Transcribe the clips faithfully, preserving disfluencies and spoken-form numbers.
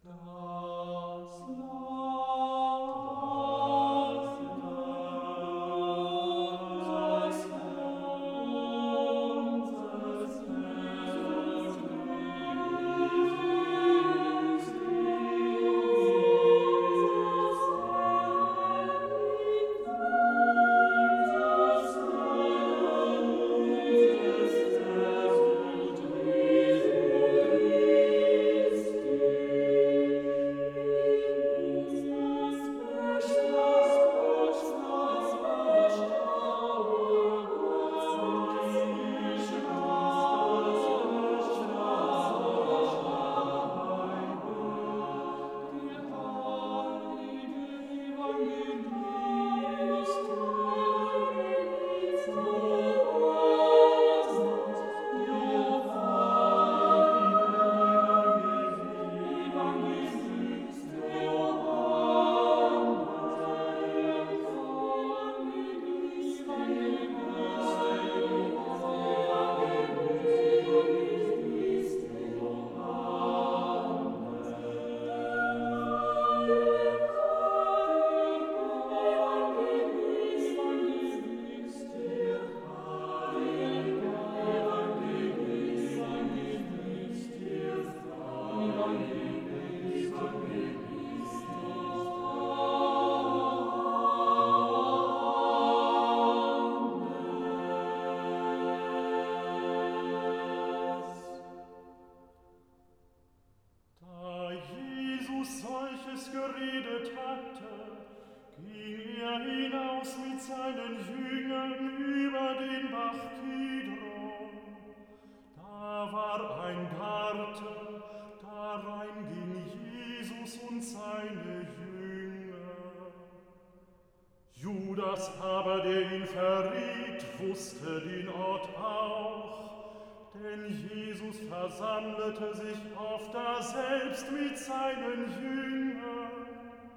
Judas aber, der ihn verriet, wusste den Ort auch, denn Jesus versammelte sich oft daselbst mit seinen Jüngern.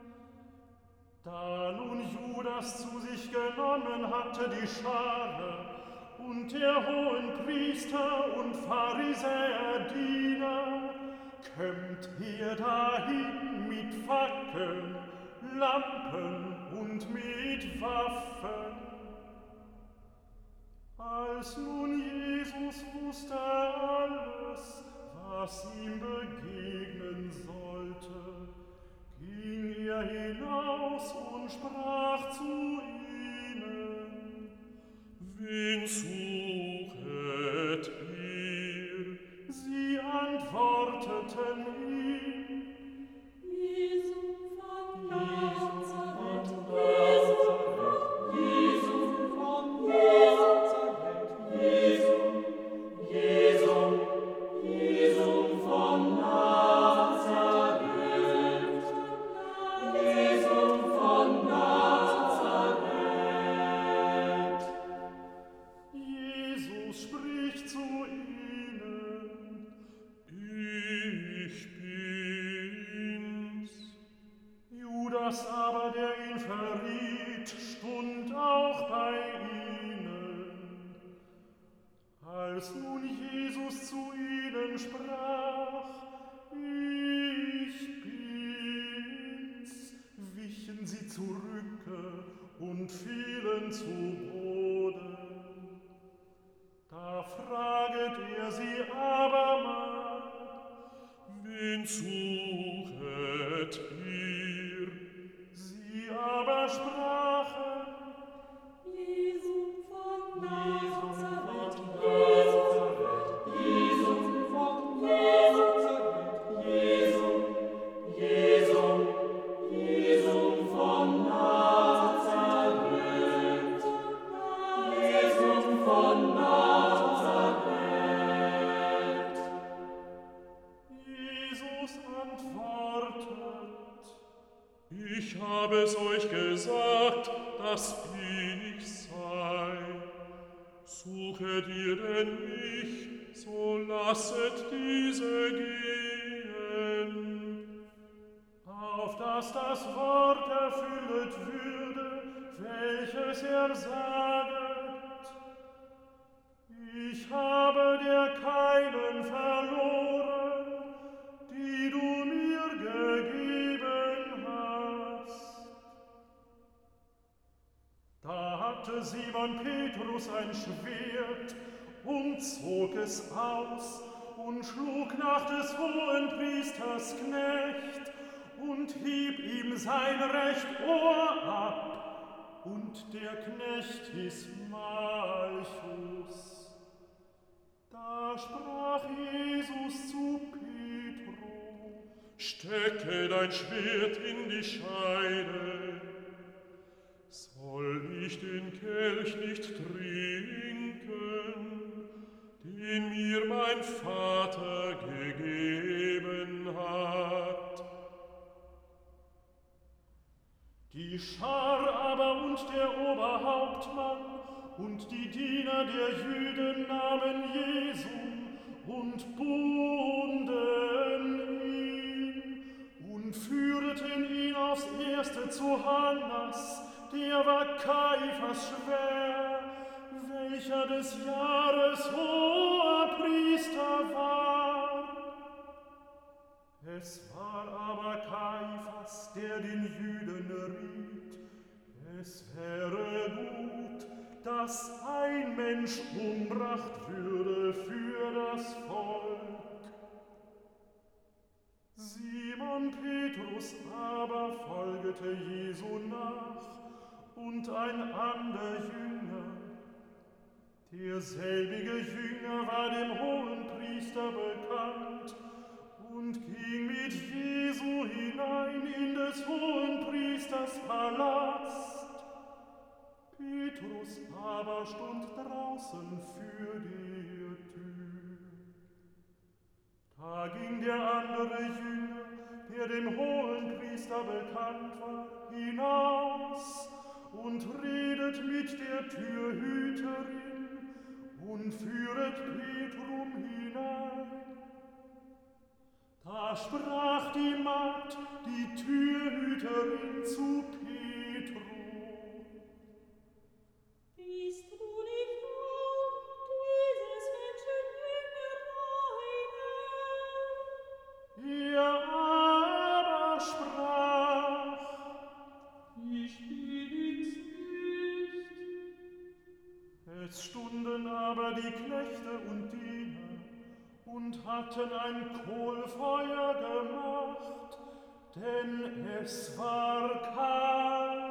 Da nun Judas zu sich genommen hatte die Schare und der Hohenpriester und Pharisäer Diener, kömmt er dahin mit Fackeln, Lampen und mit Waffen. Als nun Jesus wusste alles, was ihm begegnen sollte, ging er hinaus und sprach zu ihnen: Wen suchet ihr? Sie antworteten ihm: Jesu von Nazareth. Judas aber, der ihn verriet, stund auch bei ihnen. Als nun Jesus zu ihnen sprach: Ich bin's, wichen sie zurücke und fielen zu Boden. Da fraget er sie abermal: Wen suchet ihr? Sie aber sprachen: Jesu von Nazareth. Jesu von Nazareth. Jesu, Jesu, Jesu von Nazareth. Jesu von Nazareth. Jesus antwortet: Ich habe es euch gesagt, dass ich sei. Suchet ihr denn mich, so lasset diese gehen. Auf dass das Wort erfüllet würde, welches er saget: Ich habe dir keinen verloren, die du mir fasste Simon Petrus ein Schwert und zog es aus und schlug nach des Hohenpriesters Knecht und hieb ihm sein recht Ohr ab, und der Knecht hieß Malchus. Da sprach Jesus zu Petro: Stecke dein Schwert in die Scheide. Soll ich den Kelch nicht trinken, den mir mein Vater gegeben hat? Die Schar aber und der Oberhauptmann und die Diener der Juden nahmen Jesum und bunden ihn und führten ihn aufs Erste zu Hannas, der war Kaiphas Schwäher, welcher des Jahres Hoherpriester war. Es war aber Kaiphas, der den Juden riet, es wäre gut, dass ein Mensch umbracht würde für das Volk. Simon Petrus aber folgete Jesu nach, und ein anderer Jünger. Derselbige Jünger war dem Hohenpriester bekannt und ging mit Jesu hinein in des Hohenpriesters Palast. Petrus aber stund draußen für der Tür. Da ging der andere Jünger, der dem Hohenpriester bekannt war, hinaus und redet mit der Türhüterin und führet Petrum hinein. Da sprach die Magd, die Türhüterin, zu Petrum: Bist du nicht auch dieses Menschen Jünger einer? Er aber sprach: Ich bin's nicht. Es stunden aber die Knechte und Diener und hatten ein Kohlfeuer gemacht, denn es war kalt.